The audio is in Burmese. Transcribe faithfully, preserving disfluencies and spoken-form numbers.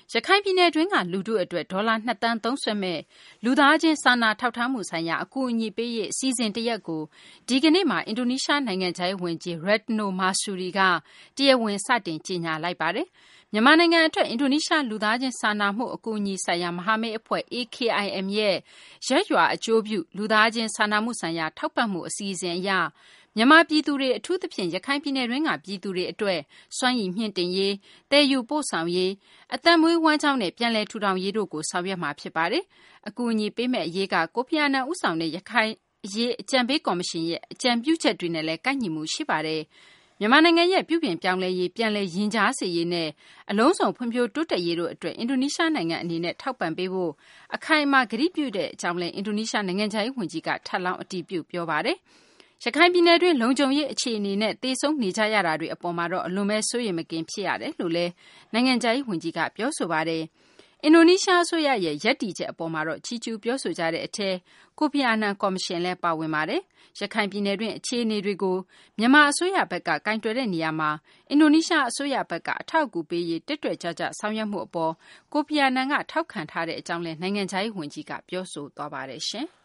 ရခိုင်ပြည်နယ်တွင်းကလူထုအတွက်ဒေါ်လာနှစ်သန်းသုံးစွဲမဲ့လူသားချင်းစာနာထောက်ထားမှုဆိုင်ရာအကူအညီပေးရေးအစီအစဉ်တရပ်ကိုဒီကနေ့မှာအင်ဒိုနီးရှားနိုင်ငံခြားရေးဝန်ကြီး Retno Marsudi ကတရားဝင်စတင်ကြေညာလိုက်ပါတယ်။မြန်မာနိုင်ငံအတွက်အင်ဒိုနီးရှားလူသားချင်းစာနာမှုအကူအညီဆိုင်ရာမဟာမိတ်အဖွဲ့ A K I M ရဲ့ရက်ရွာအကျိုးပြုလူသားချင်းစာနာမှုဆိုင်ရာထောက်ပံ့မှုအစီအစဉ်အရမြန်မာပြည်သူတွေအထူးသဖြင့်ရခိုင်ပြည်နယ်တွင်းကပြည်သူတွေအတွက်စွမ်းရည်မြင့်တင်ရေး၊တည်ယူပို့ဆောင်ရေး၊အသက်မွေးဝမ်းကျောင်းနဲ့ပြန်လည်ထူထောင်ရေးတို့ကိုဆောင်ရွက်မှာဖြစ်ပါတယ်။အကူအညီပေးမဲ့အရေးကကိုဖီအာနန်ဦးဆောင်တဲ့ရခိုင်အရေးအကြံပေးကော်မရှင်ရဲ့အကြံပြုချက်တွေနဲ့လည်းကိုက်ညီမှုရှိပါတယ်။မြန်မာနိုင်ငံရဲ့ပြုပြင်ပြောင်းလဲရေးပြန်လည်ရင်ကြားစေရေးနဲ့အလုံးစုံဖွံ့ဖြိုးတိုးတက်ရေးတို့အတွက်အင်ဒိုနီးရှားနိုင်ငံအနေနဲ့ထောက်ပံ့ပေးဖို့အခိုင်အမာကတိပြုတဲ့အကြောင်းလည်းအင်ဒိုနီးရှားနိုင်ငံခြားရေးဝန်ကြီးကထပ်လောင်းအတည်ပြုပြောပါတယ်။ရခိုင်ပြည်နယ်တွင်းလုံခြုံရေးအခြေအနေနဲ့သေဆုံးနေကြရတာတွေအပေါ်မှာတော့အလွန်ပဲစိုးရိမ်မကင်းဖြစ်ရတယ်လို့လည်းနိုင်ငံခြားရေးဝန်ကြီးကပြောဆိုပါတယ်။အင်ဒိုနီးရှားအစိုးရရဲ့ရပ်တည်ချက်အပေါ်မှာတော့ချီးကျူးပြောဆိုကြတဲ့အထက်ကိုဖီအာနန်ကော်မရှင်လည်းပါဝင်ပါတယ်။ရခိုင်ပြည်နယ်တွင်းအခြေအနေတွေကိုမြန်မာအစိုးရဘက်ကကင်တွယ်တဲ့နေရာမှာအင်ဒိုနီးရှားအစိုးရဘက်ကအထောက်အကူပေးရေးတက်တွက်ကြကြဆောင်ရွက်မှုအပေါ်ကိုဖီအာနန်ကထောက်ခံထားတဲ့အကြောင်းလည်းနိုင်ငံခြားရေးဝန်ကြီးကပြောဆိုသွားပါတယ်ရှင်။